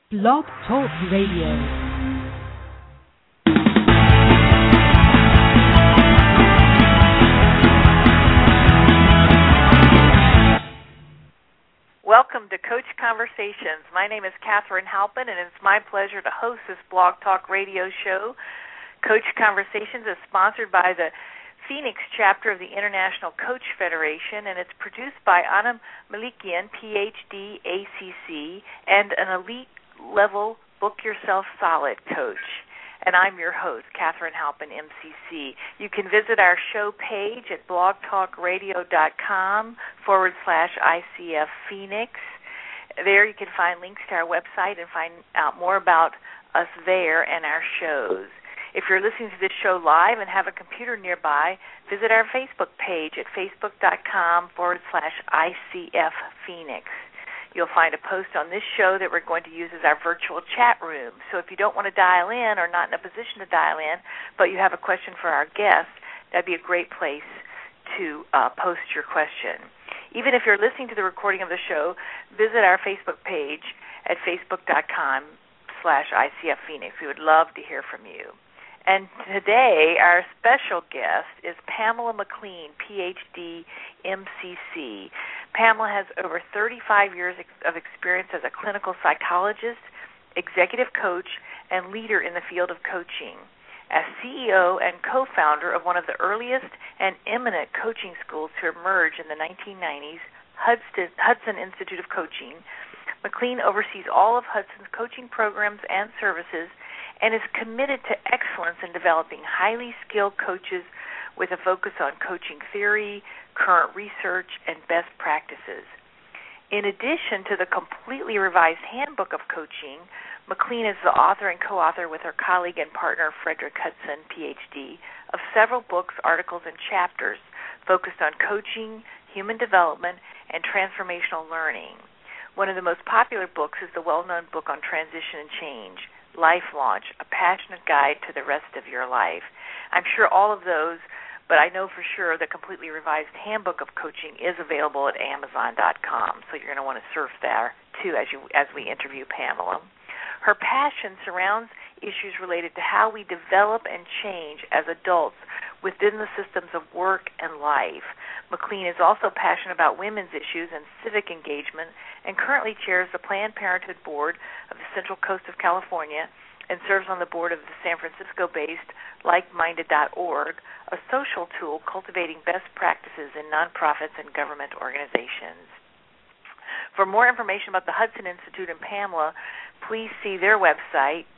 Blog Talk Radio. Welcome to Coach Conversations. My name is Katherine Halpin, and it's my pleasure to host this Blog Talk Radio show. Coach Conversations is sponsored by the Phoenix chapter of the International Coach Federation, and it's produced by Anna Malikian, PhD, ACC, and an elite-level Book Yourself Solid coach. And I'm your host, Katherine Halpin, MCC. You can visit our show page at blogtalkradio.com/ICF Phoenix. There you can find links to our website and find out more about us there and our shows. If you're listening to this show live and have a computer nearby, visit our Facebook page at facebook.com/ICF Phoenix. You'll find a post on this show that we're going to use as our virtual chat room. So if you don't want to dial in or not in a position to dial in, but you have a question for our guest, that'd be a great place to post your question. Even if you're listening to the recording of the show, visit our Facebook page at facebook.com/ICF Phoenix. We would love to hear from you. And today, our special guest is Pamela McLean, PhD, MCC. Pamela has over 35 years of experience as a clinical psychologist, executive coach, and leader in the field of coaching. As CEO and co-founder of one of the earliest and eminent coaching schools to emerge in the 1990s, Hudson Institute of Coaching, McLean oversees all of Hudson's coaching programs and services and is committed to excellence in developing highly skilled coaches with a focus on coaching theory, current research, and best practices. In addition to the completely revised Handbook of Coaching, McLean is the author and co-author with her colleague and partner, Frederick Hudson, PhD, of several books, articles, and chapters focused on coaching, human development, and transformational learning. One of the most popular books is the well-known book on transition and change, Life Launch, A Passionate Guide to the Rest of Your Life. I'm sure all of those, but I know for sure the completely revised Handbook of Coaching is available at Amazon.com, so you're going to want to surf there, too, as we interview Pamela. Her passion surrounds issues related to how we develop and change as adults within the systems of work and life. McLean is also passionate about women's issues and civic engagement and currently chairs the Planned Parenthood Board of the Central Coast of California and serves on the board of the San Francisco-based LikeMinded.org, a social tool cultivating best practices in nonprofits and government organizations. For more information about the Hudson Institute and Pamela, please see their website,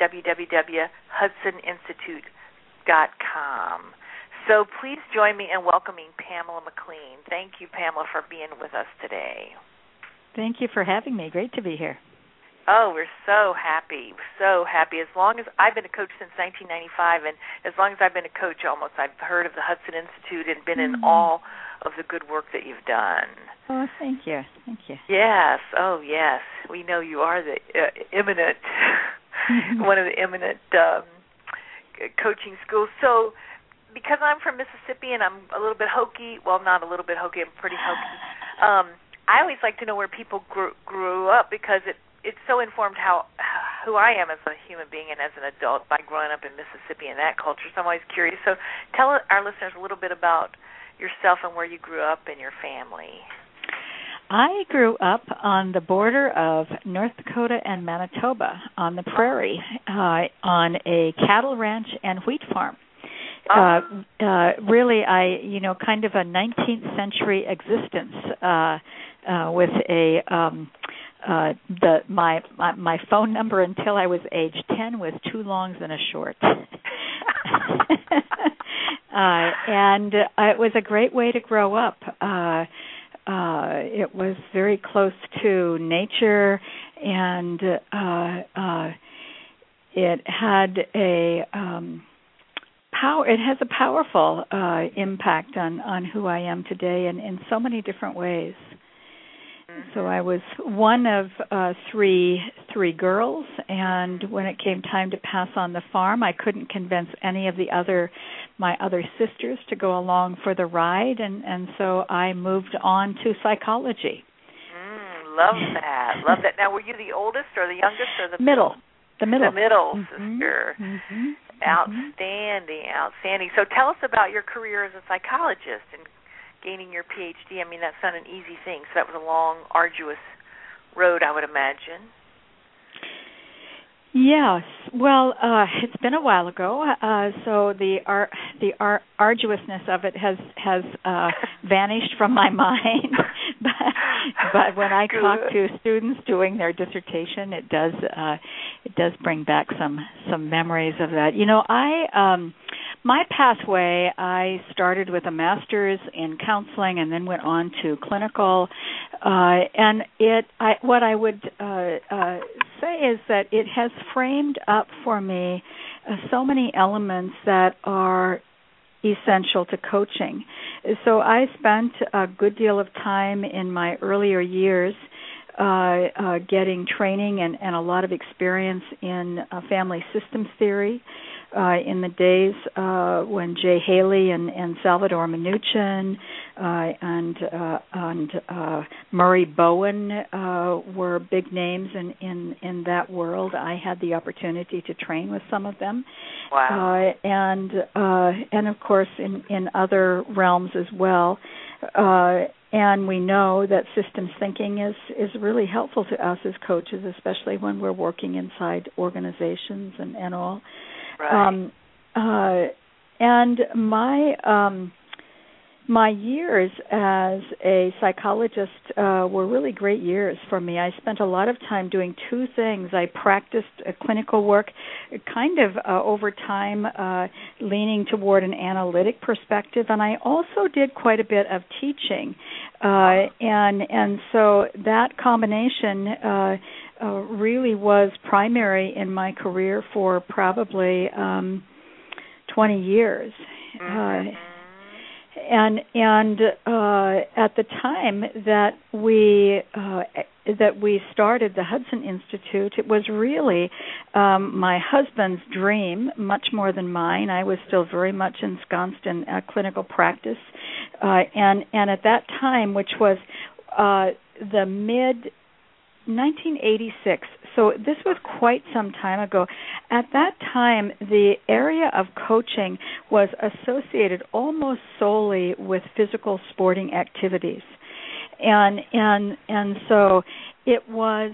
www.hudsoninstitute.com. So please join me in welcoming Pamela McLean. Thank you, Pamela, for being with us today. Thank you for having me. Great to be here. Oh, we're so happy, so happy. As long as I've been a coach since 1995, and as long as I've been a coach almost, I've heard of the Hudson Institute and been in all of the good work that you've done. Oh, thank you. Thank you. Yes. Oh, yes. We know you are the eminent, one of the eminent coaching schools. So because I'm from Mississippi and I'm a little bit hokey, well, not a little bit hokey, I'm pretty hokey, I always like to know where people grew up because it's so informed who I am as a human being and as an adult by growing up in Mississippi and that culture. So I'm always curious. So tell our listeners a little bit about yourself and where you grew up and your family. I grew up on the border of North Dakota and Manitoba on the prairie on a cattle ranch and wheat farm. Really, kind of a 19th century existence with my phone number until I was age 10 was 2 longs and a short. And it was a great way to grow up. It was very close to nature, and it had it has a powerful impact on who I am today in so many different ways. So I was one of three girls, and when it came time to pass on the farm, I couldn't convince any of my other sisters to go along for the ride, and so I moved on to psychology. Love that. Love that. Now, were you the oldest or the youngest or the middle? The middle. The middle sister. Outstanding, outstanding. So tell us about your career as a psychologist and gaining your PhD. I mean, that's not an easy thing. So that was a long, arduous road, I would imagine. Yes. Well, it's been a while ago, so the arduousness of it has vanished from my mind. but when I talk to students doing their dissertation, it does bring back some memories of that. You know, my pathway, I started with a master's in counseling and then went on to clinical, and what I would say is that it has framed up for me so many elements that are essential to coaching. So I spent a good deal of time in my earlier years getting training and a lot of experience in family systems theory in the days when Jay Haley and Salvador Minuchin and Murray Bowen were big names in that world. I had the opportunity to train with some of them. Wow. And of course in other realms as well. And we know that systems thinking is really helpful to us as coaches, especially when we're working inside organizations and all. Right. And my years as a psychologist were really great years for me. I spent a lot of time doing two things. I practiced clinical work kind of over time, leaning toward an analytic perspective, and I also did quite a bit of teaching. And so that combination really was primary in my career for probably 20 years. And at the time that we started the Hudson Institute, it was really my husband's dream, much more than mine. I was still very much ensconced in clinical practice, and at that time, which was the mid 1986. So this was quite some time ago. At that time, the area of coaching was associated almost solely with physical sporting activities, and so it was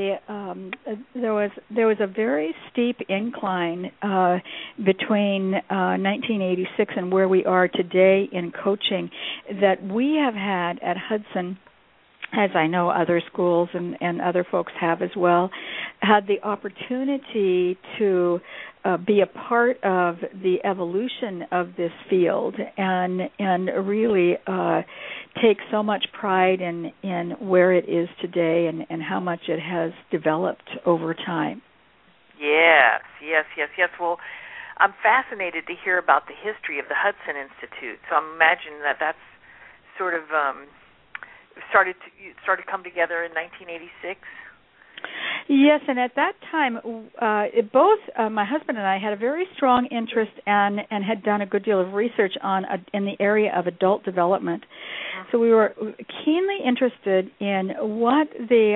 there was a very steep incline between 1986 and where we are today in coaching that we have had at Hudson, as I know other schools and other folks have as well, had the opportunity to be a part of the evolution of this field and really take so much pride in where it is today and how much it has developed over time. Yes. Well, I'm fascinated to hear about the history of the Hudson Institute. So I'm imagining that's sort of started to come together in 1986. Yes, and at that time, both my husband and I had a very strong interest and had done a good deal of research in the area of adult development. So we were keenly interested in what the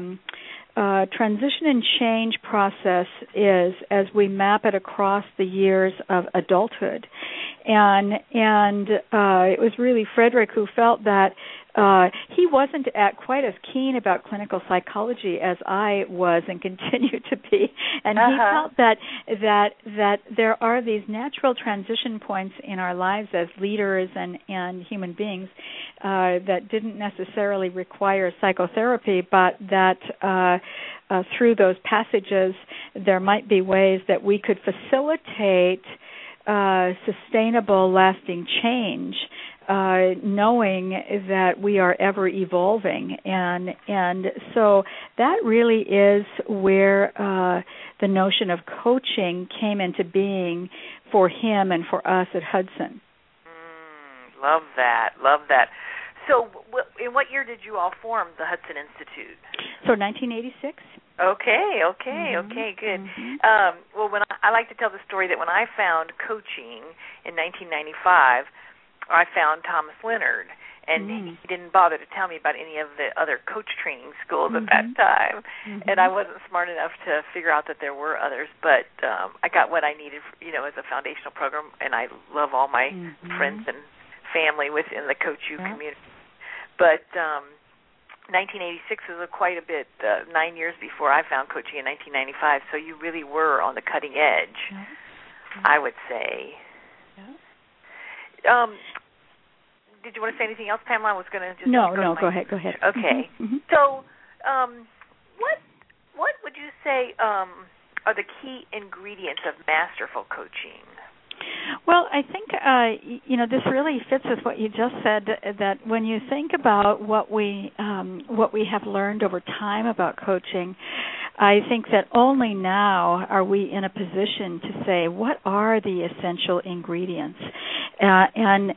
transition and change process is as we map it across the years of adulthood. And it was really Frederick who felt that he wasn't quite as keen about clinical psychology as I was and continue to be, and he felt that there are these natural transition points in our lives as leaders and human beings that didn't necessarily require psychotherapy, but that through those passages there might be ways that we could facilitate sustainable, lasting change, knowing that we are ever evolving, and so that really is where the notion of coaching came into being for him and for us at Hudson. Love that. So, in what year did you all form the Hudson Institute? So 1986. Okay, good. Well, when I like to tell the story that when I found coaching in 1995, I found Thomas Leonard, And he didn't bother to tell me about any of the other coach training schools at that time. And I wasn't smart enough to figure out that there were others. But I got what I needed, as a foundational program. And I love all my friends and family within the Coach U community. But 1986 was quite a bit, 9 years before I found coaching in 1995. So you really were on the cutting edge, I would say. Did you want to say anything else, Pamela? I was going to just No, go ahead. Okay. So, what would you say are the key ingredients of masterful coaching? Well, I think this really fits with what you just said. That when you think about what we have learned over time about coaching, I think that only now are we in a position to say what are the essential ingredients, and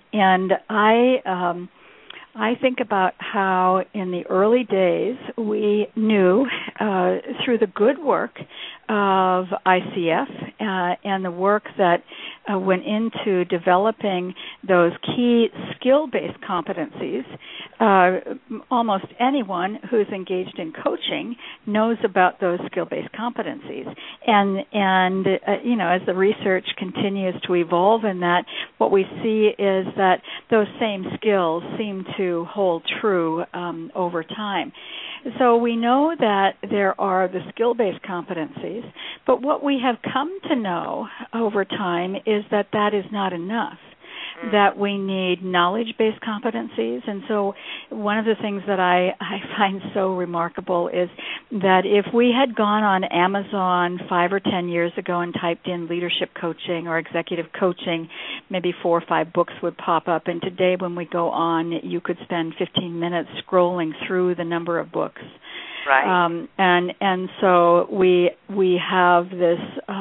I think about how in the early days we knew through the good work of ICF and the work that went into developing those key skill-based competencies. Almost anyone who's engaged in coaching knows about those skill-based competencies. And as the research continues to evolve in that, what we see is that those same skills seem to hold true over time. So we know that there are the skill-based competencies, but what we have come to know over time is that that is not enough, that we need knowledge-based competencies. And so one of the things that I find so remarkable is that if we had gone on Amazon 5 or 10 years ago and typed in leadership coaching or executive coaching, maybe 4 or 5 books would pop up. And today when we go on, you could spend 15 minutes scrolling through the number of books. Right. And so we have this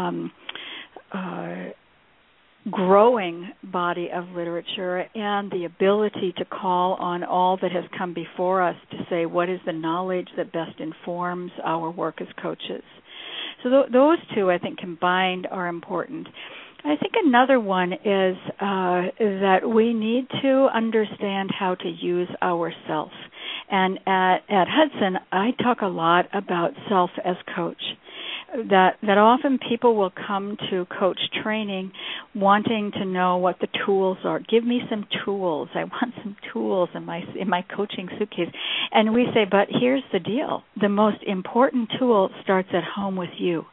growing body of literature and the ability to call on all that has come before us to say what is the knowledge that best informs our work as coaches. So those two, I think, combined are important. I think another one is that we need to understand how to use ourself. And at Hudson, I talk a lot about self as coach. That often people will come to coach training wanting to know what the tools are. Give me some tools. I want some tools in my coaching suitcase. And we say, but here's the deal. The most important tool starts at home with you.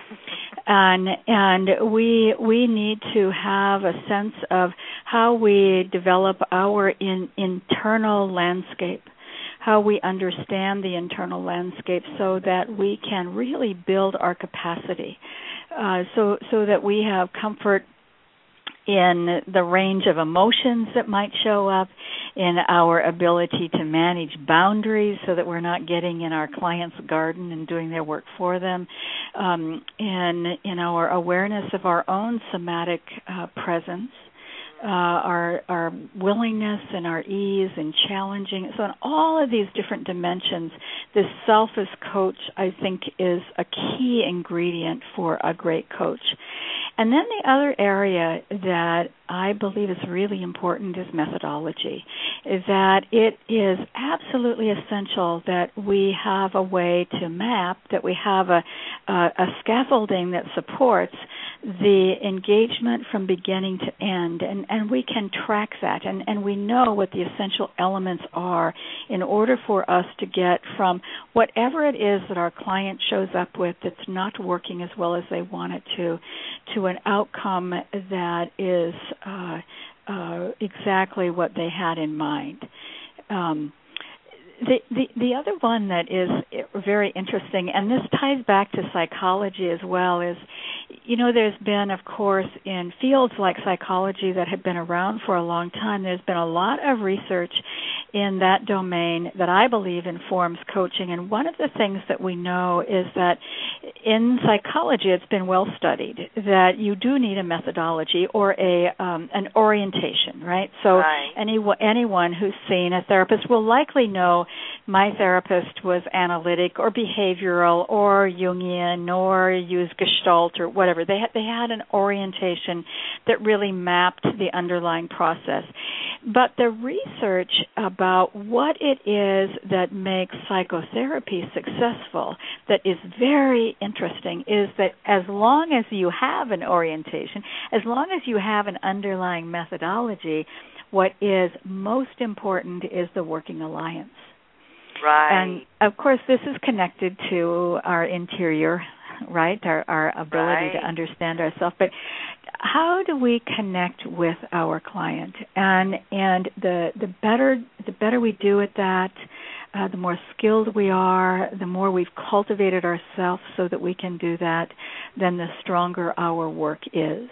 And we need to have a sense of how we develop our internal landscape, how we understand the internal landscape so that we can really build our capacity, so that we have comfort in the range of emotions that might show up, in our ability to manage boundaries so that we're not getting in our client's garden and doing their work for them, in our awareness of our own somatic presence, our willingness and our ease and challenging. So in all of these different dimensions, this self as coach, I think, is a key ingredient for a great coach. And then the other area that I believe is really important is methodology, is that it is absolutely essential that we have a way to map, that we have a scaffolding that supports the engagement from beginning to end, and we can track that, and we know what the essential elements are in order for us to get from whatever it is that our client shows up with that's not working as well as they want it to an outcome that is exactly what they had in mind. The other one that is very interesting, and this ties back to psychology as well, is, there's been, of course, in fields like psychology that have been around for a long time, there's been a lot of research in that domain that I believe informs coaching. And one of the things that we know is that in psychology, it's been well studied that you do need a methodology or an orientation, right? So anyone who's seen a therapist will likely know my therapist was analytic or behavioral or Jungian or used Gestalt or whatever. They had an orientation that really mapped the underlying process. But the research about what it is that makes psychotherapy successful that is very interesting is that as long as you have an orientation, as long as you have an underlying methodology, what is most important is the working alliance. Right. And, of course, this is connected to our interior, right, our ability to understand ourselves. But how do we connect with our client? And the better we do at that, the more skilled we are, the more we've cultivated ourselves so that we can do that, then the stronger our work is.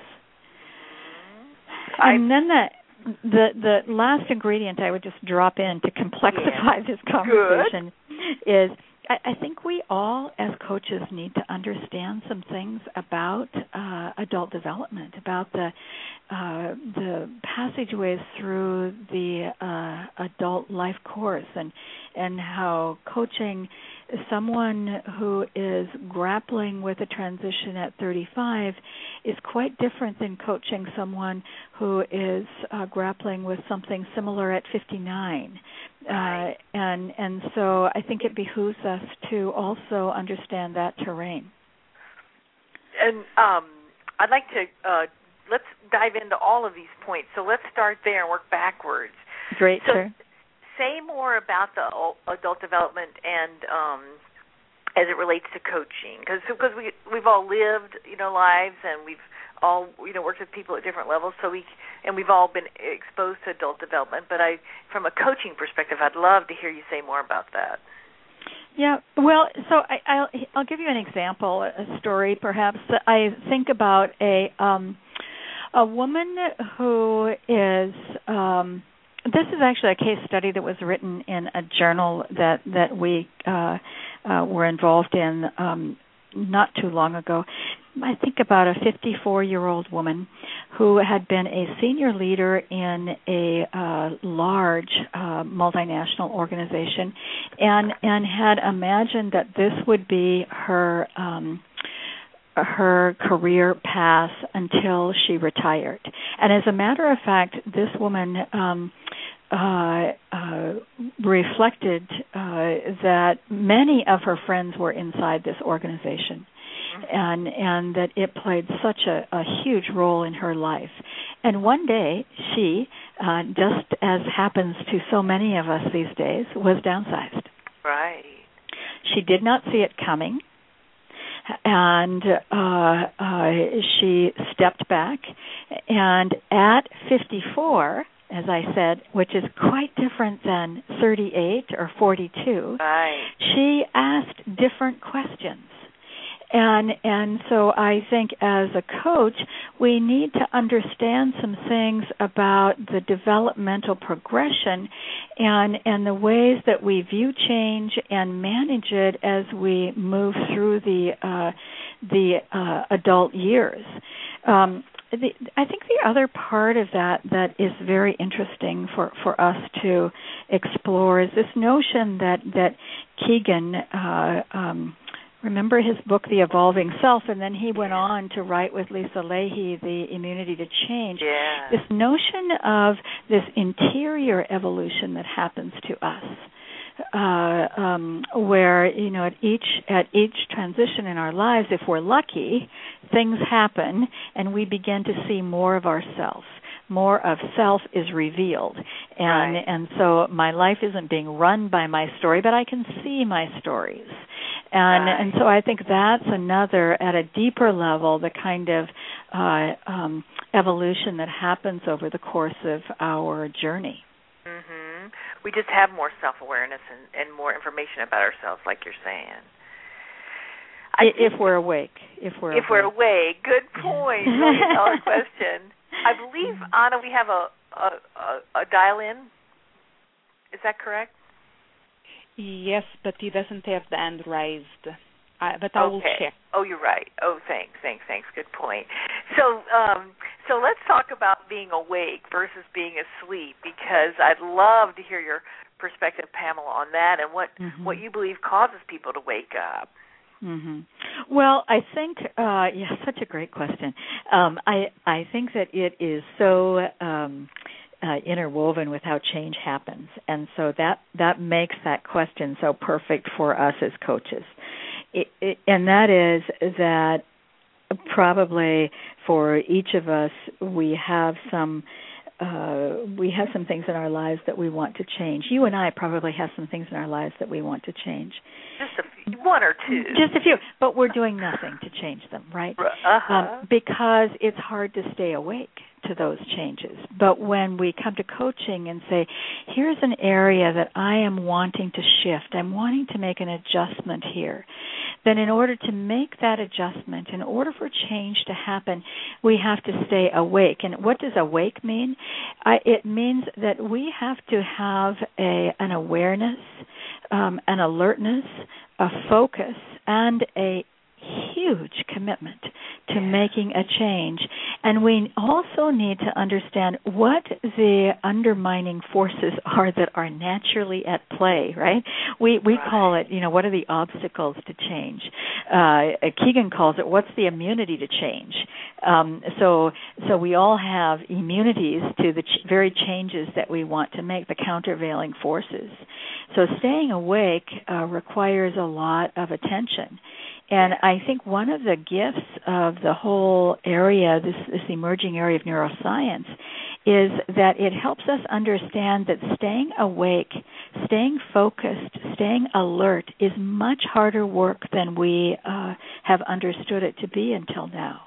And then the last ingredient I would just drop in to complexify this conversation is I think we all, as coaches, need to understand some things about adult development, about the passageways through the adult life course, and how coaching someone who is grappling with a transition at 35 is quite different than coaching someone who is grappling with something similar at 59. And so I think it behooves us to also understand that terrain. And I'd like to let's dive into all of these points. So let's start there and work backwards. Great, sure. Say more about the adult development and as it relates to coaching, because we've all lived lives, and we've all worked with people at different levels, we've all been exposed to adult development. But from a coaching perspective, I'd love to hear you say more about that. Yeah, well, so I'll give you an example, a story perhaps. I think about a woman who is. This is actually a case study that was written in a journal that we were involved in not too long ago. I think about a 54-year-old woman who had been a senior leader in a large multinational organization and had imagined that this would be her career path until she retired. And as a matter of fact, this woman reflected that many of her friends were inside this organization, and that it played such a huge role in her life. And one day, she, just as happens to so many of us these days, was downsized. Right. She did not see it coming. And she stepped back, and at 54, as I said, which is quite different than 38 or 42, she asked different questions. And so I think as a coach, we need to understand some things about the developmental progression and the ways that we view change and manage it as we move through the adult years. I think the other part of that is very interesting for us to explore is this notion that Keegan, remember his book, The Evolving Self, and then he went on to write with Lisa Lahey, The Immunity to Change. Yeah. This notion of this interior evolution that happens to us, where at each transition in our lives, if we're lucky, things happen and we begin to see more of ourselves. More of self is revealed, and so my life isn't being run by my story, but I can see my stories, and so I think that's another, at a deeper level, the kind of evolution that happens over the course of our journey. Mm-hmm. We just have more self-awareness and more information about ourselves, like you're saying. If we're awake. If we're awake. Good point. Really solid question. I believe, Anna, we have a dial-in. Is that correct? Yes, but he doesn't have the hand raised. but I will check. Oh, you're right. Oh, thanks. Good point. So let's talk about being awake versus being asleep, because I'd love to hear your perspective, Pamela, on that, and what you believe causes people to wake up. Mm-hmm. Well, I think, such a great question. I think that it is so interwoven with how change happens, and so that makes that question so perfect for us as coaches. And that is that probably for each of us, we have some things in our lives that we want to change. You and I probably have some things in our lives that we want to change. Just one or two. Just a few, but we're doing nothing to change them, right? Because it's hard to stay awake to those changes. But when we come to coaching and say, here's an area that I am wanting to shift, I'm wanting to make an adjustment here, then in order to make that adjustment, in order for change to happen, we have to stay awake. And what does awake mean? It means that we have to have an awareness, an alertness, a focus, and a huge commitment to making a change. And we also need to understand what the undermining forces are that are naturally at play, right? We call it, what are the obstacles to change? Keegan calls it, what's the immunity to change? So we all have immunities to the very changes that we want to make, the countervailing forces. So staying awake requires a lot of attention. And I think one of the gifts of the whole area, this emerging area of neuroscience, is that it helps us understand that staying awake, staying focused, staying alert is much harder work than we have understood it to be until now.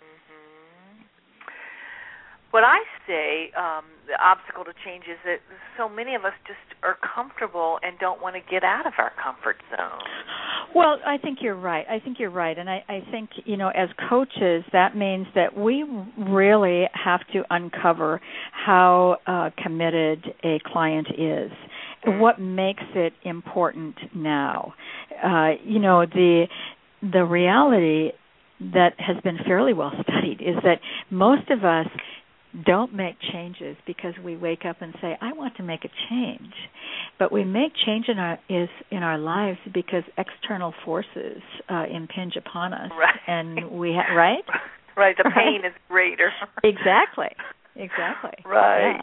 What I say, the obstacle to change is that so many of us just are comfortable and don't want to get out of our comfort zone. Well, I think you're right. And I think, as coaches, that means that we really have to uncover how committed a client is. What makes it important now? The reality that has been fairly well studied is that most of us don't make changes because we wake up and say, I want to make a change. But we make change in our lives because external forces impinge upon us. Right. And we right? Right, the pain is greater. Exactly. Right.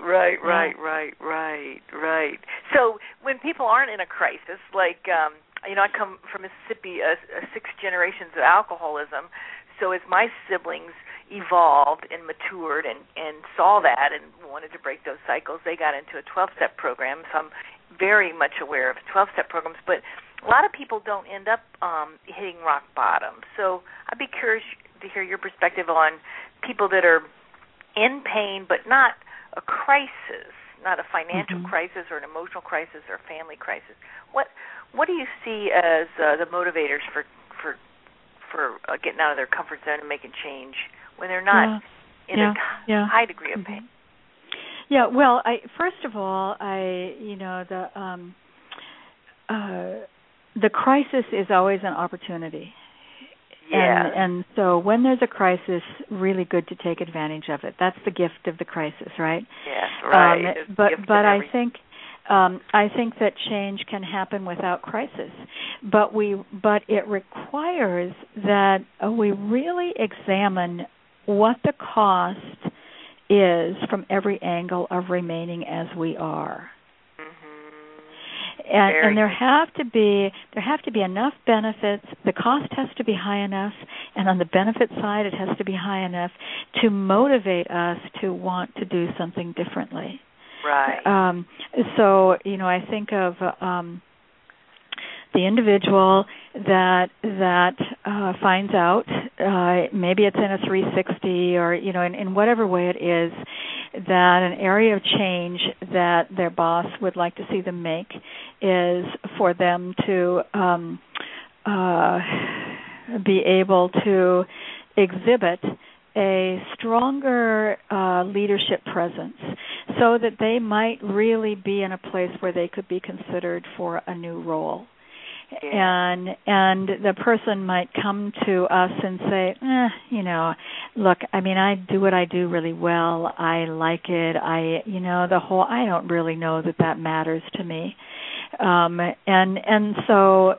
So when people aren't in a crisis, like, I come from Mississippi, 6 generations of alcoholism, so as my siblings evolved and matured and saw that and wanted to break those cycles, they got into a 12-step program. So I'm very much aware of 12-step programs, but a lot of people don't end up hitting rock bottom. So I'd be curious to hear your perspective on people that are in pain but not a crisis, not a financial crisis or an emotional crisis or a family crisis. What do you see as the motivators for getting out of their comfort zone and making change when they're not in a high degree of pain? Yeah, well, first of all, the crisis is always an opportunity. Yeah. And so when there's a crisis, really good to take advantage of it. That's the gift of the crisis, right? Yes, right. But I think that change can happen without crisis. But it requires that we really examine what the cost is from every angle of remaining as we are. And there have to be enough benefits. The cost has to be high enough, and on the benefit side, it has to be high enough to motivate us to want to do something differently. Right. So I think of the individual that finds out, maybe it's in a 360 or in whatever way it is, that an area of change that their boss would like to see them make is for them to be able to exhibit a stronger leadership presence so that they might really be in a place where they could be considered for a new role. and the person might come to us and say, look, I mean, I do what I do really well. I like it. I don't really know that matters to me. And so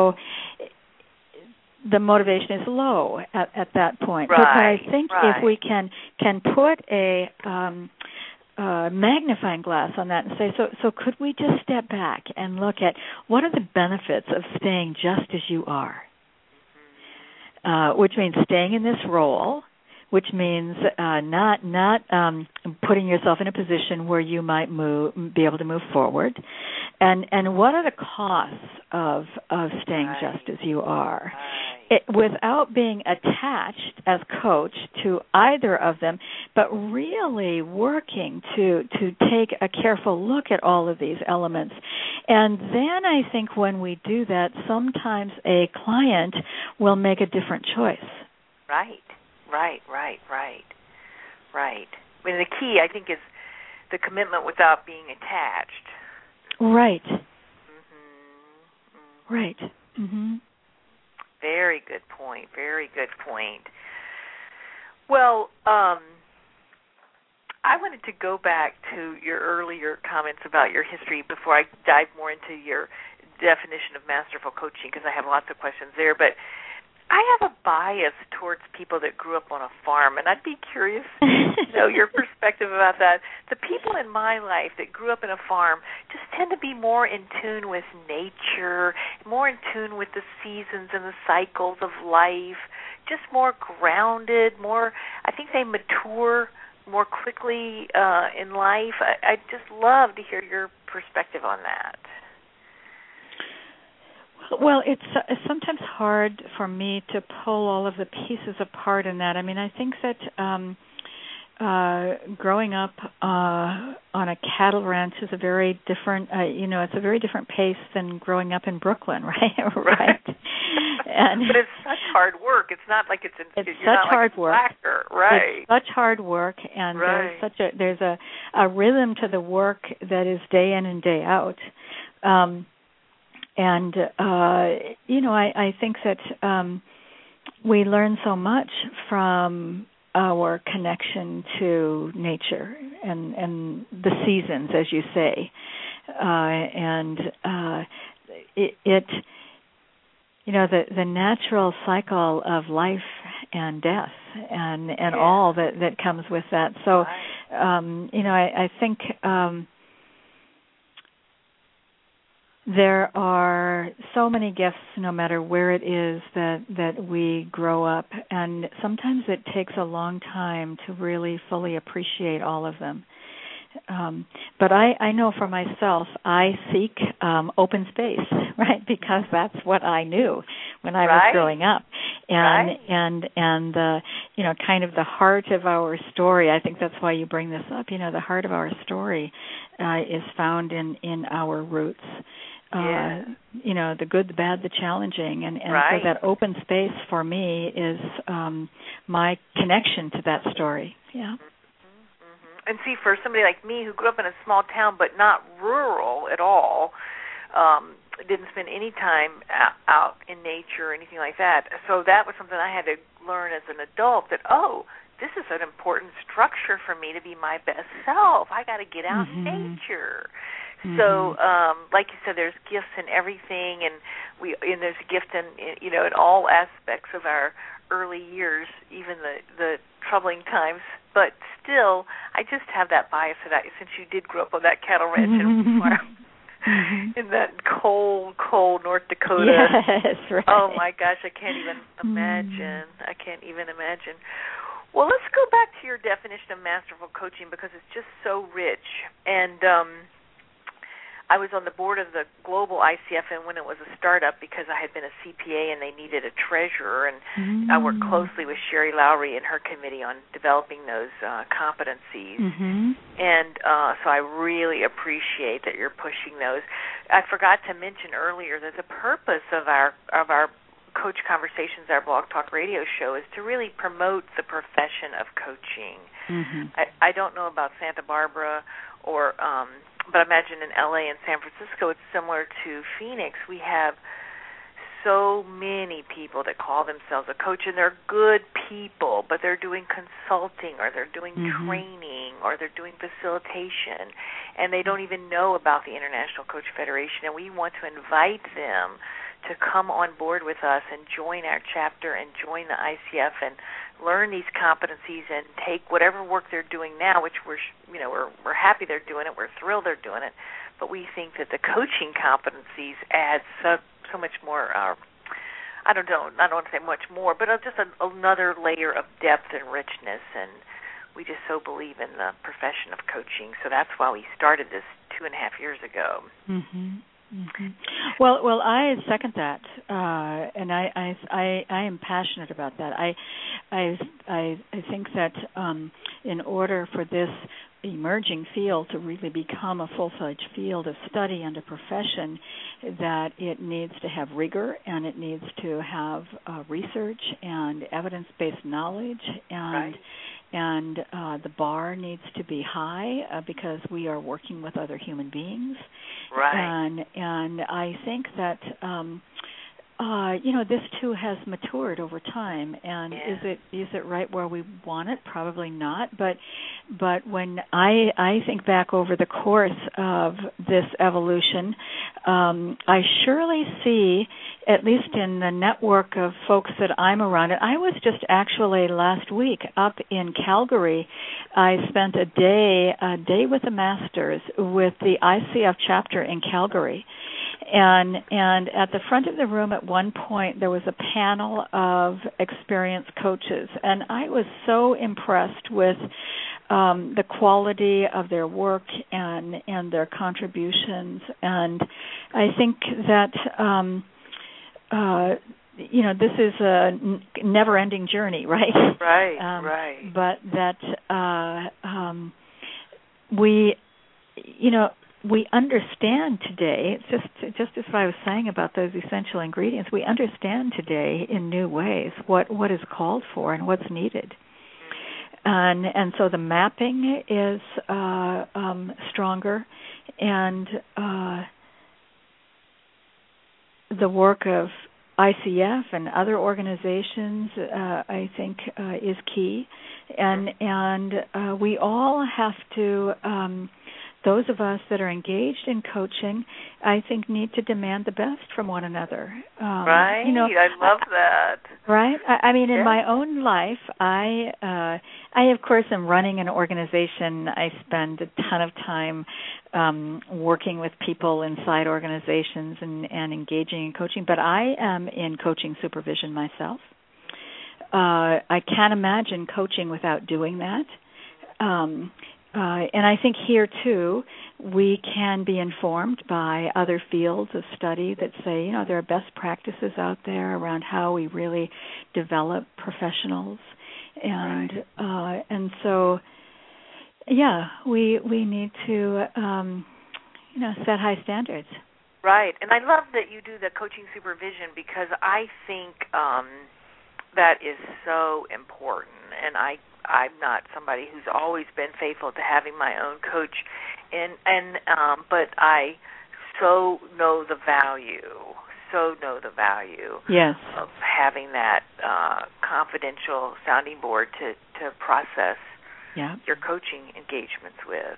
the motivation is low at that point. Right, but I think right. if we can put a magnifying glass on that and say, so could we just step back and look at what are the benefits of staying just as you are, which means staying in this role, which means not putting yourself in a position where you might be able to move forward, and what are the costs of staying right. just as you are, right. without being attached as coach to either of them, but really working to take a careful look at all of these elements. And then I think when we do that, sometimes a client will make a different choice. Right. I mean, the key, I think, is the commitment without being attached. Right. Mm-hmm. Right. Mm-hmm. Very good point. Well, I wanted to go back to your earlier comments about your history before I dive more into your definition of masterful coaching, because I have lots of questions there. But I have a bias towards people that grew up on a farm, and I'd be curious to know your perspective about that. The people in my life that grew up in a farm just tend to be more in tune with nature, more in tune with the seasons and the cycles of life, just more grounded, I think they mature more quickly in life. I'd just love to hear your perspective on that. Well, it's sometimes hard for me to pull all of the pieces apart in that. I mean, I think that growing up on a cattle ranch is a very different, it's a very different pace than growing up in Brooklyn, right? Right. And but it's such hard work. It's not like it's such hard work. Slacker. Right. It's such hard work, and right. there's a rhythm to the work that is day in and day out. I think that we learn so much from our connection to nature and the seasons, as you say, the natural cycle of life and death and all that comes with that. So, I think. There are so many gifts, no matter where it is that we grow up, and sometimes it takes a long time to really fully appreciate all of them. But I know for myself, I seek open space, right? Because that's what I knew when I was growing up, and kind of the heart of our story. I think that's why you bring this up. The heart of our story is found in our roots. The good, the bad, the challenging, and so that open space for me is my connection to that story. Yeah. Mm-hmm. And see, for somebody like me who grew up in a small town but not rural at all, didn't spend any time out in nature or anything like that. So that was something I had to learn as an adult, that, this is an important structure for me to be my best self. I got to get out in nature. Mm-hmm. So, like you said, there's gifts in everything, and there's a gift in all aspects of our early years, even the troubling times. But still, I just have that bias that since you did grow up on that cattle ranch and farm in that cold North Dakota. Yes, right. Oh my gosh, I can't even imagine. Well, let's go back to your definition of masterful coaching, because it's just so rich. And I was on the board of the global ICFN when it was a startup, because I had been a CPA and they needed a treasurer, and I worked closely with Sherry Lowry and her committee on developing those competencies. And so I really appreciate that you're pushing those. I forgot to mention earlier that the purpose of our Coach Conversations, our Blog Talk Radio show, is to really promote the profession of coaching. I don't know about Santa Barbara but I imagine in LA and San Francisco it's similar to Phoenix. We have so many people that call themselves a coach, and they're good people, but they're doing consulting or they're doing training or they're doing facilitation, and they don't even know about the International Coach Federation. And we want to invite them to come on board with us and join our chapter and join the ICF and learn these competencies and take whatever work they're doing now, which we're happy they're doing it, we're thrilled they're doing it, but we think that the coaching competencies add so much more. I don't want to say much more, but just another layer of depth and richness, and we just so believe in the profession of coaching. So that's why we started this 2.5 years ago. Well, I second that, and I am passionate about that. I think that in order for this emerging field to really become a full-fledged field of study and a profession, that it needs to have rigor and it needs to have research and evidence-based knowledge, and the bar needs to be high because we are working with other human beings. Right. And I think that this too has matured over time. And is it right where we want it? Probably not. But when I think back over the course of this evolution, I surely see, at least in the network of folks that I'm around, and I was just actually last week up in Calgary. I spent a day with the Masters with the ICF chapter in Calgary. And at the front of the room at one point there was a panel of experienced coaches, and I was so impressed with the quality of their work and their contributions. And I think that this is a never-ending journey, right? Right. But that we understand today, it's just as I was saying about those essential ingredients, we understand today in new ways what is called for and what's needed. And so the mapping is stronger, and the work of ICF and other organizations, I think, is key. And we all have to, those of us that are engaged in coaching, I think, need to demand the best from one another. Right. I love that. Right. I mean, in my own life, I of course am running an organization. I spend a ton of time working with people inside organizations and engaging in coaching. But I am in coaching supervision myself. I can't imagine coaching without doing that. And I think here, too, we can be informed by other fields of study that say, there are best practices out there around how we really develop professionals. And and so, we need to, set high standards. Right. And I love that you do the coaching supervision, because I think that is so important. And I'm not somebody who's always been faithful to having my own coach, but I so know the value yes. of having that confidential sounding board to process your coaching engagements with.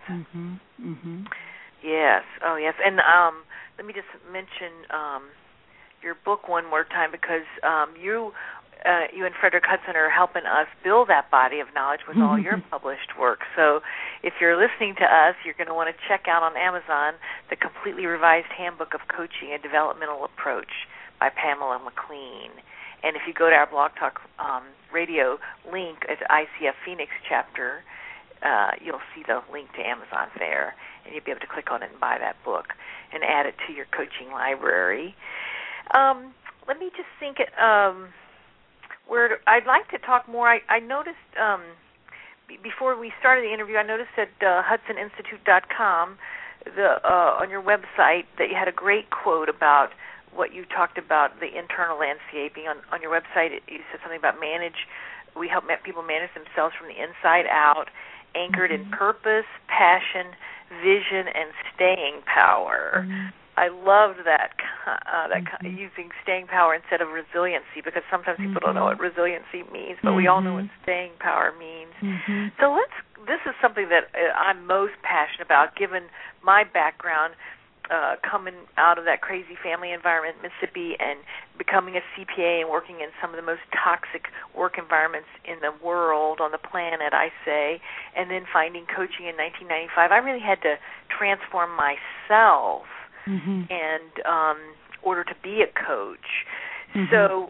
Yes. Oh, yes. And let me just mention your book one more time, because you and Frederick Hudson are helping us build that body of knowledge with all your published work. So if you're listening to us, you're going to want to check out on Amazon the completely revised Handbook of Coaching, a Developmental Approach by Pamela McLean. And if you go to our Blog Talk Radio link at ICF Phoenix chapter, you'll see the link to Amazon there, and you'll be able to click on it and buy that book and add it to your coaching library. Let me just think where I'd like to talk more. I noticed before we started the interview, I noticed at HudsonInstitute.com on your website that you had a great quote about what you talked about, the internal landscaping. On your website, you said something about we help people manage themselves from the inside out, anchored in purpose, passion, vision, and staying power. I loved that using staying power instead of resiliency, because sometimes people don't know what resiliency means, but we all know what staying power means. So this is something that I'm most passionate about, given my background, coming out of that crazy family environment in Mississippi and becoming a CPA and working in some of the most toxic work environments in the world, on the planet, I say, and then finding coaching in 1995. I really had to transform myself and order to be a coach. So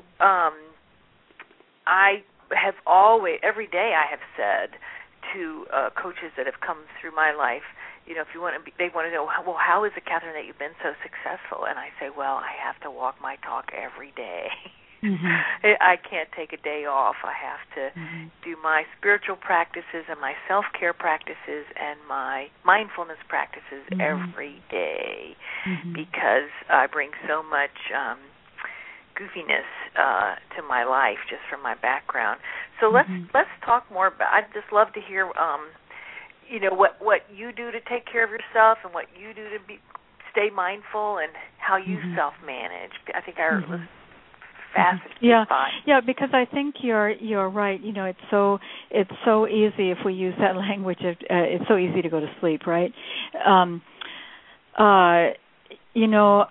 I have always, every day I have said to coaches that have come through my life, you know, if you want to be, they want to know, well, how is it, Catherine, that you've been so successful? And I say, well, I have to walk my talk every day. I can't take a day off. I have to do my spiritual practices and my self-care practices and my mindfulness practices every day, because I bring so much goofiness to my life just from my background. So let's talk more about. I'd just love to hear, you know, what you do to take care of yourself and what you do to stay mindful and how you self-manage. I think our fascinating. Yeah, because I think you're right. You know, it's so easy if we use that language. It's so easy to go to sleep, right? You know,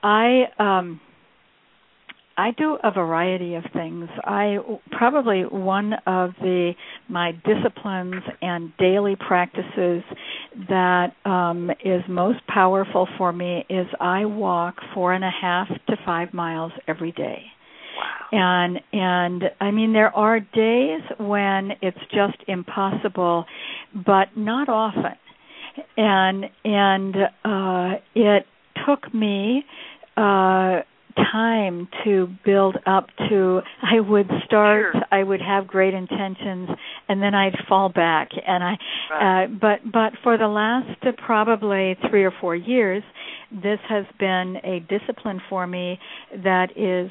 I do a variety of things. Probably one of my disciplines and daily practices that is most powerful for me is I walk 4.5 to 5 miles every day. Wow. And I mean, there are days when it's just impossible, but not often. And it took me time to build up to. I would start. Sure. I would have great intentions, and then I'd fall back. And but for the last probably 3 or 4 years, this has been a discipline for me that is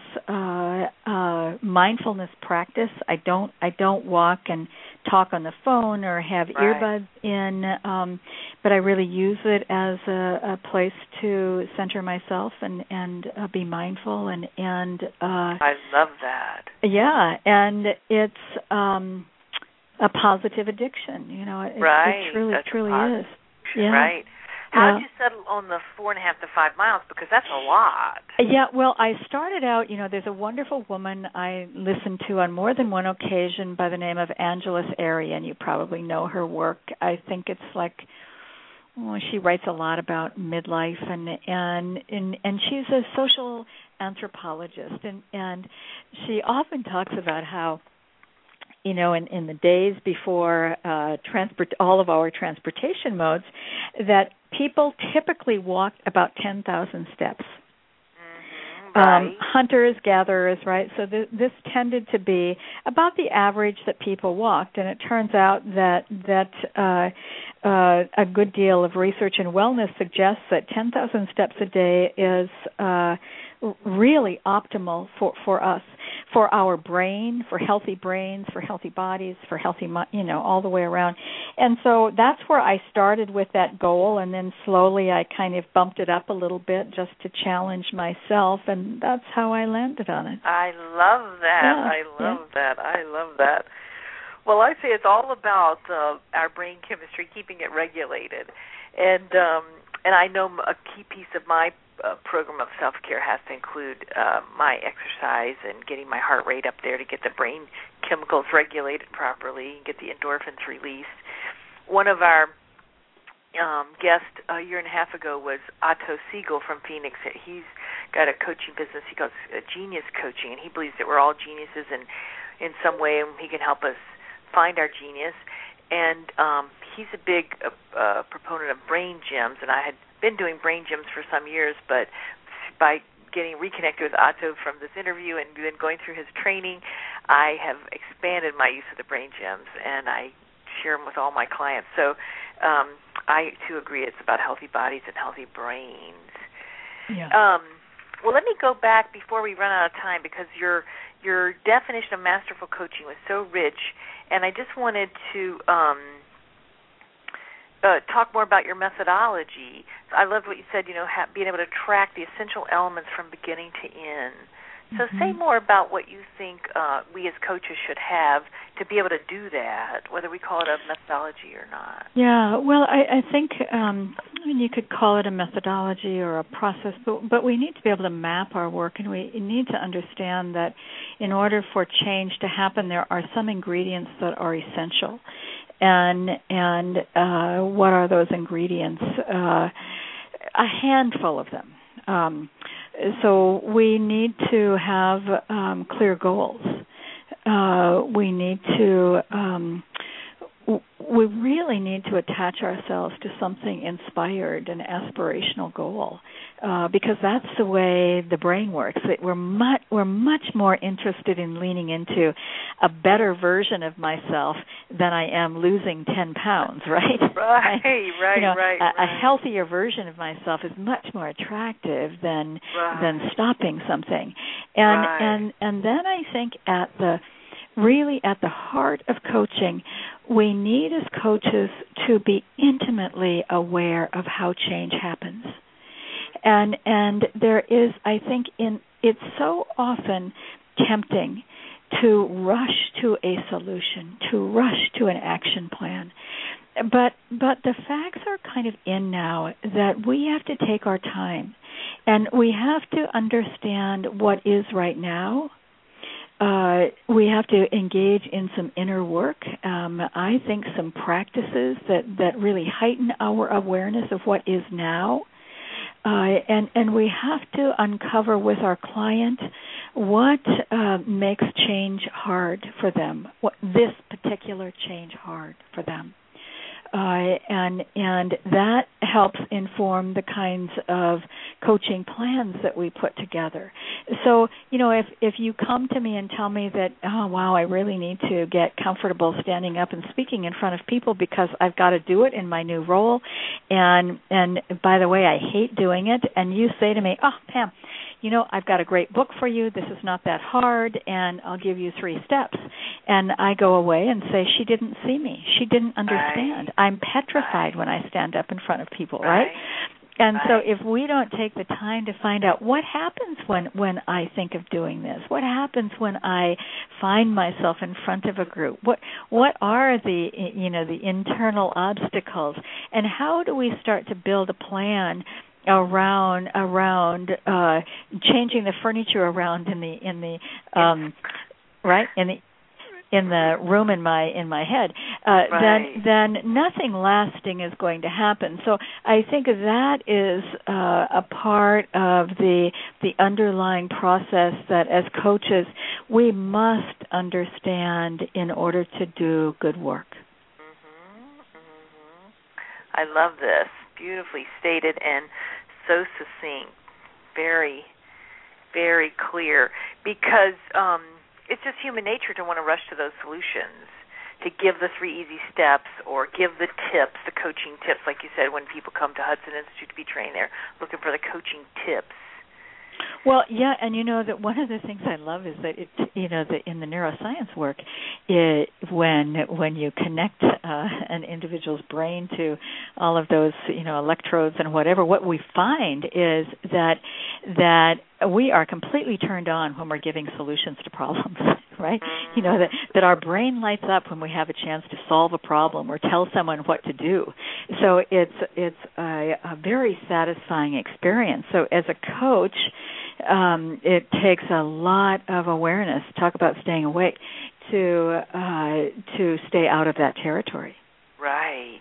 mindfulness practice. I don't walk and talk on the phone or have earbuds in, but I really use it as a place to center myself and be mindful and I love that. Yeah, and it's a positive addiction. You know, it truly is. Yeah. Right. How did you settle on the 4.5 to 5 miles? Because that's a lot. Yeah, well, I started out, you know, there's a wonderful woman I listen to on more than one occasion by the name of Angeles Airy, and you probably know her work. I think it's like, she writes a lot about midlife, and she's a social anthropologist, and she often talks about how, you know, in the days before all of our transportation modes, that people typically walked about 10,000 steps. Right. Hunters, gatherers, right? So this tended to be about the average that people walked, and it turns out that a good deal of research in wellness suggests that 10,000 steps a day is really optimal for us, for our brain, for healthy brains, for healthy bodies, for healthy, you know, all the way around. And so that's where I started with that goal, and then slowly I kind of bumped it up a little bit just to challenge myself, and that's how I landed on it. I love that. Yeah, I love that. Well, I say it's all about our brain chemistry, keeping it regulated, and I know a key piece of my program of self-care has to include my exercise and getting my heart rate up there to get the brain chemicals regulated properly and get the endorphins released. One of our guests a year and a half ago was Otto Siegel from Phoenix. He's got a coaching business he calls Genius Coaching, and he believes that we're all geniuses and in some way, and he can help us find our genius. And he's a big proponent of brain gyms, and I had been doing brain gyms for some years, but by getting reconnected with Otto from this interview and then going through his training, I have expanded my use of the brain gyms, and I share them with all my clients. So I, too, agree it's about healthy bodies and healthy brains. Yeah. Well, let me go back before we run out of time, because your definition of masterful coaching was so rich, and I just wanted to talk more about your methodology. I loved what you said, being able to track the essential elements from beginning to end. So say more about what you think we as coaches should have to be able to do that, whether we call it a methodology or not. Yeah, well, I think you could call it a methodology or a process, but we need to be able to map our work, and we need to understand that in order for change to happen, there are some ingredients that are essential. And what are those ingredients? A handful of them. So we need to have clear goals. We really need to attach ourselves to something inspired, an aspirational goal, because that's the way the brain works. We're much more interested in leaning into a better version of myself than I am losing 10 pounds, right? Right. A healthier version of myself is much more attractive than stopping something. And then I think at the heart of coaching, we need as coaches to be intimately aware of how change happens. And there is, I think, it's so often tempting to rush to a solution, to rush to an action plan. But the facts are kind of in now that we have to take our time, and we have to understand what is right now. We have to engage in some inner work. I think some practices that really heighten our awareness of what is now. And we have to uncover with our client what makes change hard for them, what this particular change hard for them. And that helps inform the kinds of coaching plans that we put together. So, if you come to me and tell me that, oh, wow, I really need to get comfortable standing up and speaking in front of people because I've got to do it in my new role, and by the way, I hate doing it, and you say to me, oh, Pam, I've got a great book for you. This is not that hard, and I'll give you 3 steps. And I go away and say, she didn't see me. She didn't understand. Right. I'm petrified when I stand up in front of people, right? And so if we don't take the time to find out what happens when I think of doing this, what happens when I find myself in front of a group, what are the internal obstacles, and how do we start to build a plan around changing the furniture around in the room in my head, then nothing lasting is going to happen. So I think that is a part of the underlying process that as coaches we must understand in order to do good work. I love this. Beautifully stated and so succinct. Very, very clear. Because it's just human nature to want to rush to those solutions, to give the 3 easy steps or give the tips, the coaching tips, like you said, when people come to Hudson Institute to be trained, they're looking for the coaching tips. Well, yeah, and that one of the things I love is that that in the neuroscience work, when you connect an individual's brain to all of those electrodes and whatever, what we find is that we are completely turned on when we're giving solutions to problems, right? That our brain lights up when we have a chance to solve a problem or tell someone what to do. So it's a very satisfying experience. So as a coach, it takes a lot of awareness. Talk about staying awake to stay out of that territory. Right.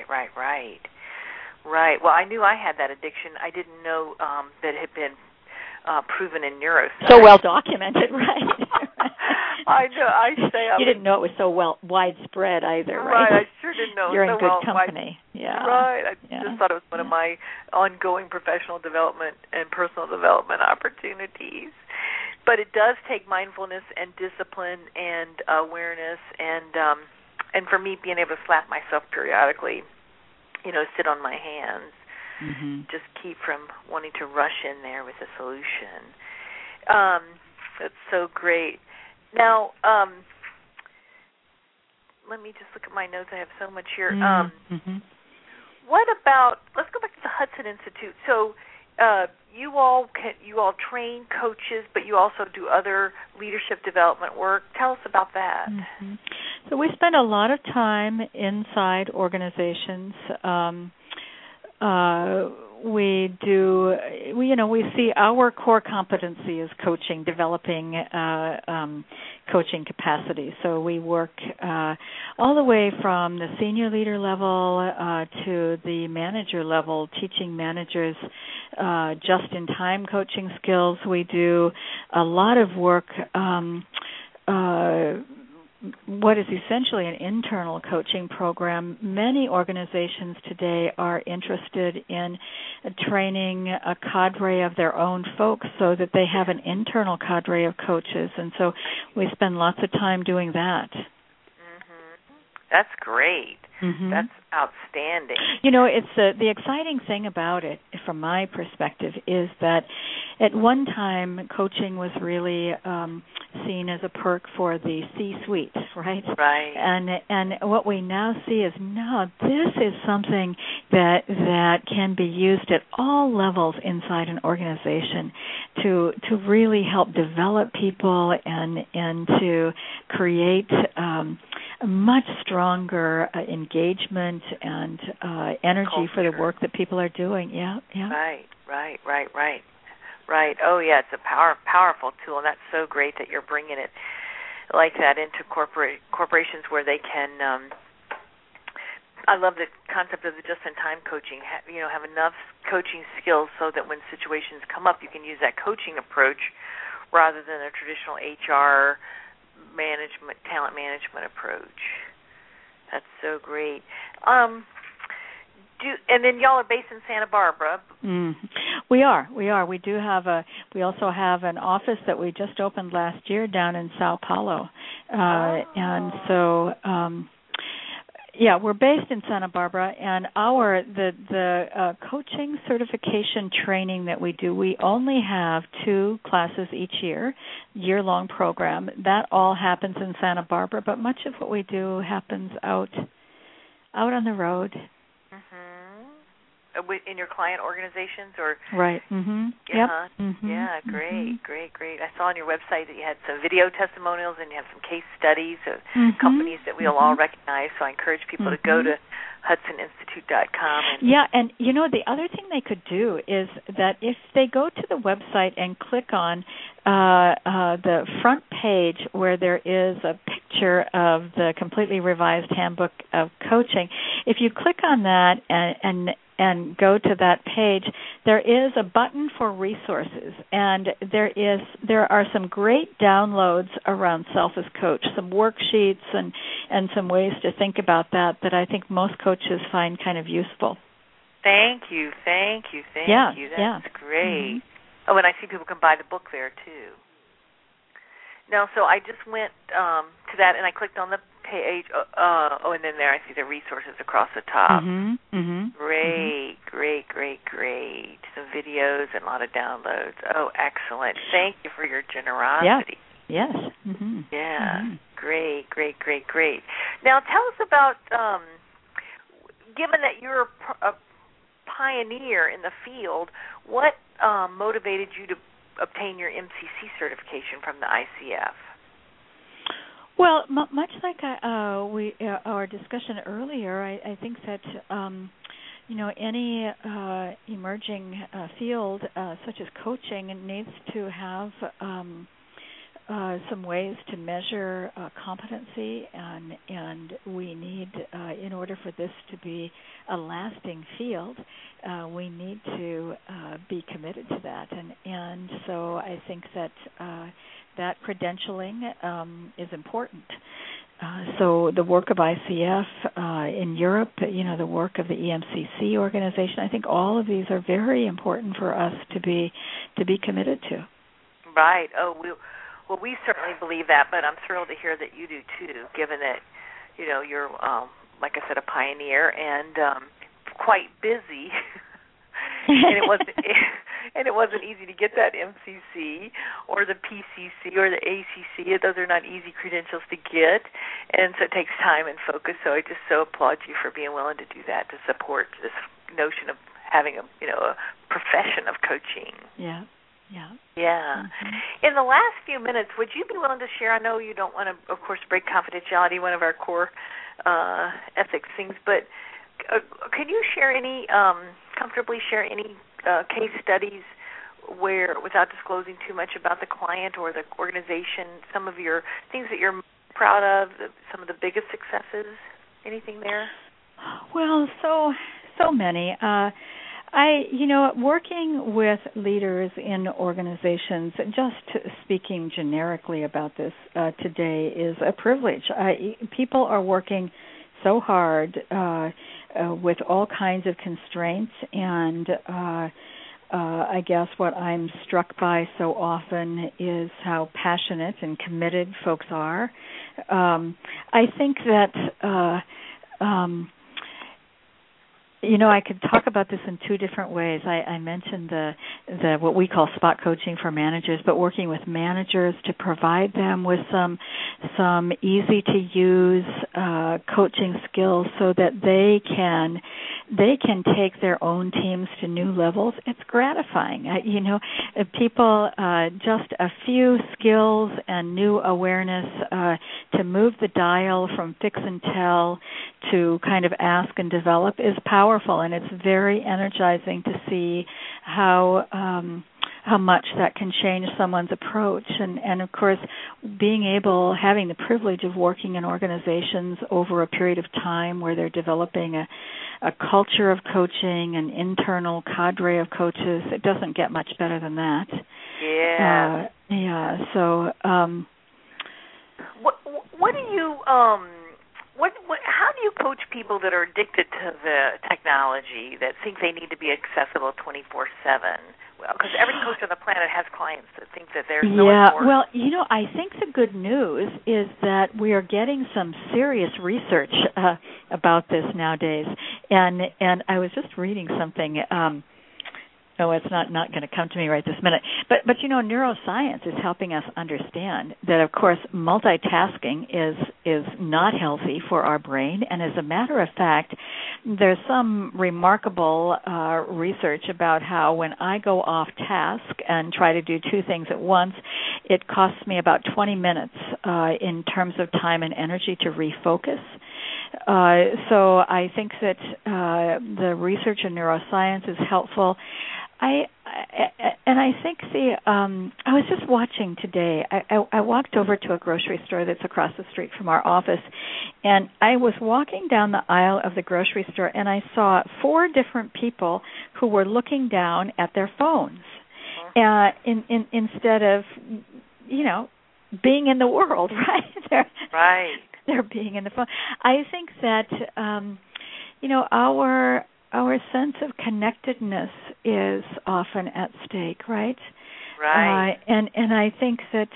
Well, I knew I had that addiction. I didn't know that it had been proven in neuroscience. So well documented, right? I know. You didn't know it was so well widespread either, right? Right. I sure didn't know. You're in good company. Yeah. Right. I just thought it was one of my ongoing professional development and personal development opportunities. But it does take mindfulness and discipline and awareness, and for me, being able to slap myself periodically, sit on my hands. Just keep from wanting to rush in there with a solution. That's so great. Now, let me just look at my notes. I have so much here. what about? Let's go back to the Hudson Institute. So, you all train coaches, but you also do other leadership development work. Tell us about that. Mm-hmm. So we spend a lot of time inside organizations. We see our core competency is coaching, developing coaching capacity. So we work all the way from the senior leader level to the manager level, teaching managers just-in-time coaching skills. We do a lot of work what is essentially an internal coaching program. Many organizations today are interested in training a cadre of their own folks so that they have an internal cadre of coaches, and so we spend lots of time doing that. That's great. Mm-hmm. That's outstanding. It's the exciting thing about it, from my perspective, is that at one time coaching was really seen as a perk for the C-suite, right? Right. And what we now see is, no, this is something that can be used at all levels inside an organization to really help develop people and to create a much stronger engagement and energy culture for the work that people are doing. Yeah. Right. Oh, yeah, it's a powerful tool, and that's so great that you're bringing it like that into corporations where they can. I love the concept of the just-in-time coaching. Have enough coaching skills so that when situations come up, you can use that coaching approach rather than a traditional HR talent management approach. That's so great. And then y'all are based in Santa Barbara. We are. We do have we also have an office that we just opened last year down in Sao Paulo, and so we're based in Santa Barbara. And the coaching certification training that we do, we only have 2 classes each year-long program. That all happens in Santa Barbara, but much of what we do happens out on the road. In your client organizations, or right? Mm-hmm. Yeah, yep. Mm-hmm. Yeah, great. I saw on your website that you had some video testimonials and you have some case studies of companies that we'll all recognize. So I encourage people to go to HudsonInstitute.com. And the other thing they could do is that if they go to the website and click on the front page where there is a picture of the completely revised handbook of coaching, if you click on that and go to that page, there is a button for resources, and there are some great downloads around Self as Coach, some worksheets and some ways to think about that I think most coaches find kind of useful. Thank you. That's great. Mm-hmm. Oh, and I see people can buy the book there too. No, so I just went to that and I clicked on the page. And then there I see the resources across the top. Great. Some videos and a lot of downloads. Oh, excellent. Thank you for your generosity. Yeah. Yes. Yeah. Great. Now tell us about, given that you're a pioneer in the field, what motivated you to obtain your MCC certification from the ICF? Well, much like our discussion earlier, I think that any emerging field such as coaching needs to have some ways to measure competency, and we need, in order for this to be a lasting field, we need to be committed to that, and so I think that that credentialing is important. So the work of ICF in Europe, the work of the EMCC organization, I think all of these are very important for us to be committed to. Right. Oh, well, we certainly believe that, but I'm thrilled to hear that you do too, given that, you're, like I said, a pioneer and quite busy. And it wasn't easy to get that MCC or the PCC or the ACC. Those are not easy credentials to get. And so it takes time and focus. So I just so applaud you for being willing to do that, to support this notion of having a profession of coaching. Yeah. In the last few minutes, would you be willing to share? I know you don't want to, of course, break confidentiality, one of our core ethics things, but can you comfortably share any case studies where, without disclosing too much about the client or the organization, some of your things that you're proud of, some of the biggest successes? Anything there? Well, so many. Working with leaders in organizations, just speaking generically about this today, is a privilege. People are working so hard with all kinds of constraints, and I guess what I'm struck by so often is how passionate and committed folks are. I think that I could talk about this in two different ways. I mentioned the what we call spot coaching for managers, but working with managers to provide them with some easy to use coaching skills so that they can take their own teams to new levels. It's gratifying. People, just a few skills and new awareness to move the dial from fix and tell to kind of ask and develop is powerful, and it's very energizing to see how much that can change someone's approach. And of course, having the privilege of working in organizations over a period of time where they're developing a culture of coaching, an internal cadre of coaches, it doesn't get much better than that. Yeah. So, what do you how do you coach people that are addicted to the technology, that think they need to be accessible 24/7? Well, because every coach on the planet has clients that think that there's no important. Well, I think the good news is that we are getting some serious research about this nowadays. And I was just reading something. It's not going to come to me right this minute. But neuroscience is helping us understand that, of course, multitasking is not healthy for our brain. And as a matter of fact, there's some remarkable research about how when I go off task and try to do two things at once, it costs me about 20 minutes in terms of time and energy to refocus. So I think that the research in neuroscience is helpful. I think I was just watching today. I walked over to a grocery store that's across the street from our office, and I was walking down the aisle of the grocery store, and I saw 4 different people who were looking down at their phones, instead of, being in the world, right? They're being in the phone. I think that our sense of connectedness is often at stake, right? Right. And I think that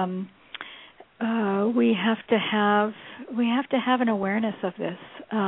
we have to have an awareness of this.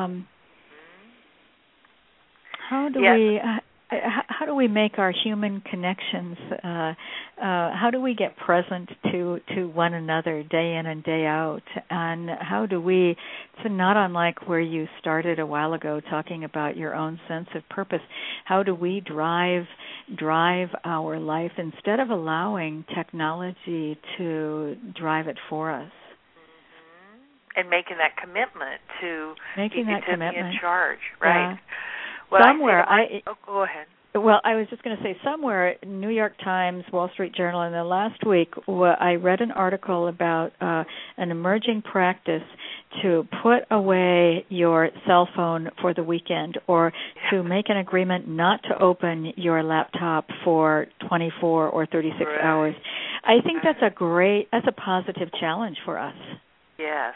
How do we make our human connections? How do we get present to one another day in and day out? And how do we? It's not unlike where you started a while ago talking about your own sense of purpose. How do we drive our life instead of allowing technology to drive it for us? And making that commitment to be in charge, right? Yeah. Well, go ahead. Well, I was just going to say, somewhere, New York Times, Wall Street Journal, in the last week, I read an article about an emerging practice to put away your cell phone for the weekend, or to make an agreement not to open your laptop for 24 or 36 hours. I think that's a positive challenge for us. Yes.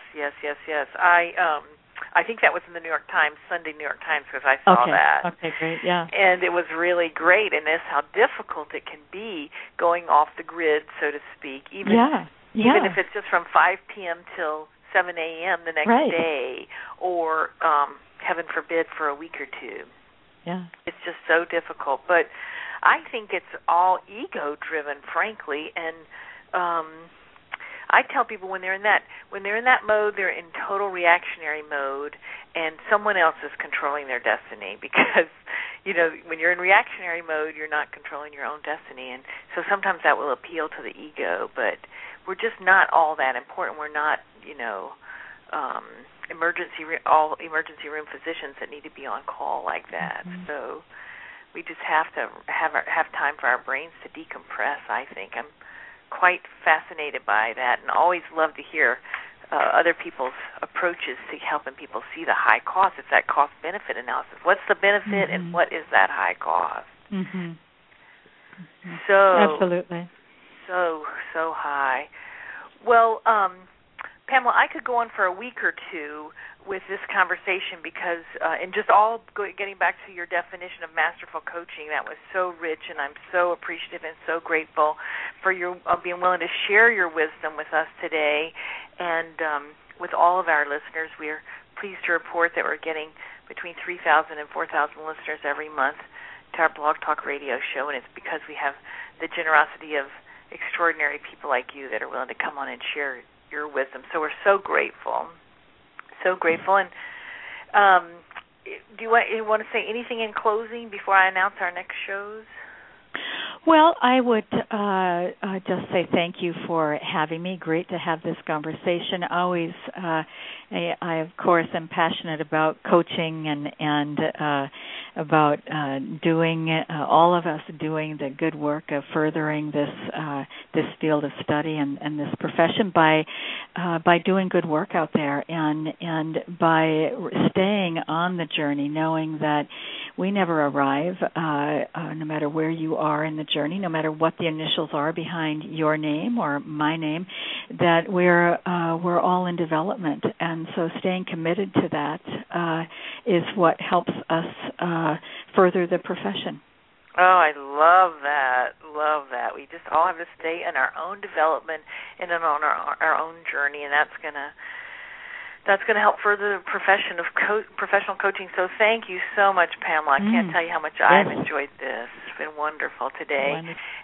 I think that was in the New York Times, Sunday New York Times, because I saw that. Okay, great, yeah. And it was really great, and that's how difficult it can be going off the grid, so to speak, even if it's just from 5 p.m. till 7 a.m. the next day, or, heaven forbid, for a week or two. Yeah. It's just so difficult. But I think it's all ego-driven, frankly, and I tell people when they're in that mode, they're in total reactionary mode, and someone else is controlling their destiny, because when you're in reactionary mode, you're not controlling your own destiny, and so sometimes that will appeal to the ego, but we're just not all that important. We're not emergency room physicians that need to be on call like that. Mm-hmm. So we just have to have time for our brains to decompress, I think. I'm quite fascinated by that, and always love to hear other people's approaches to helping people see the high cost. It's that cost-benefit analysis. What's the benefit, and what is that high cost? Mm-hmm. So absolutely. So high. Well, Pamela, I could go on for a week or two with this conversation because, and just getting back to your definition of masterful coaching, that was so rich, and I'm so appreciative and so grateful for your being willing to share your wisdom with us today. And with all of our listeners, we're pleased to report that we're getting between 3,000 and 4,000 listeners every month to our Blog Talk Radio show, and it's because we have the generosity of extraordinary people like you that are willing to come on and share your wisdom. So we're so grateful. So grateful. And do you want to say anything in closing before I announce our next shows? Well, I would just say thank you for having me. Great to have this conversation. Always, I of course am passionate about coaching and about doing all of us doing the good work of furthering this field of study and this profession by doing good work out there and by staying on the journey, knowing that we never arrive, no matter where you are in the journey, no matter what the initials are behind your name or my name, that we're all in development. And so staying committed to that is what helps us further the profession. Oh, I love that. Love that. We just all have to stay in our own development and on our own journey, and that's going to help further the profession of professional coaching. So thank you so much, Pamela. I can't tell you how much I've enjoyed this. It's been wonderful today.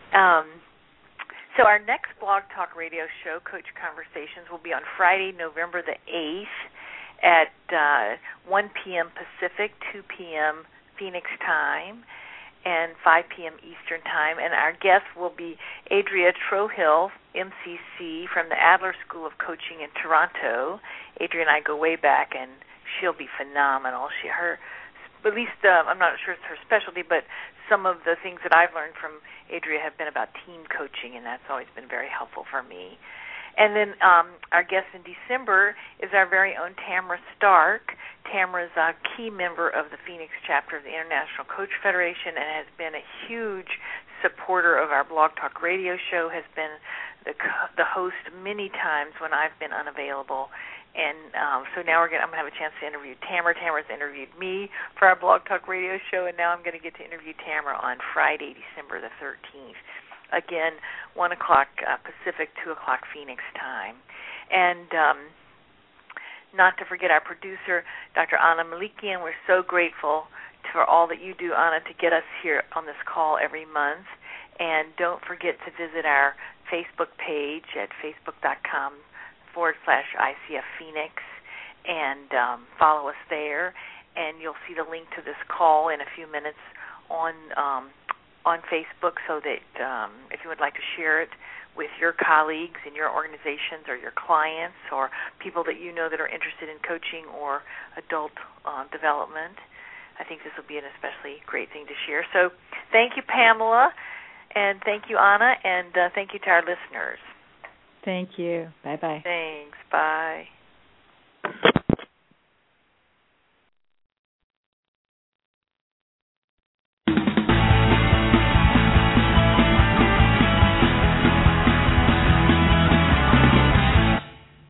So our next Blog Talk Radio show, Coach Conversations, will be on Friday, November the 8th at 1 p.m. Pacific, 2 p.m. Phoenix time, and 5 p.m. Eastern Time. And our guest will be Adria Trohill, MCC, from the Adler School of Coaching in Toronto. Adria and I go way back, and she'll be phenomenal. At least I'm not sure it's her specialty, but some of the things that I've learned from Adria have been about team coaching, and that's always been very helpful for me. And then our guest in December is our very own Tamara Stark. Tamara is a key member of the Phoenix chapter of the International Coach Federation and has been a huge supporter of our Blog Talk Radio show, has been the host many times when I've been unavailable. And so now I'm going to have a chance to interview Tamara. Tamara's interviewed me for our Blog Talk Radio show, and now I'm going to get to interview Tamara on Friday, December the 13th. Again, 1 o'clock Pacific, 2 o'clock Phoenix time. And not to forget our producer, Dr. Anna Malikian. We're so grateful for all that you do, Anna, to get us here on this call every month. And don't forget to visit our Facebook page at facebook.com/ICF Phoenix and follow us there. And you'll see the link to this call in a few minutes on Facebook, so that if you would like to share it with your colleagues in your organizations or your clients or people that you know that are interested in coaching or adult development, I think this will be an especially great thing to share. So thank you, Pamela, and thank you, Anna, and thank you to our listeners. Thank you. Bye-bye. Thanks. Bye.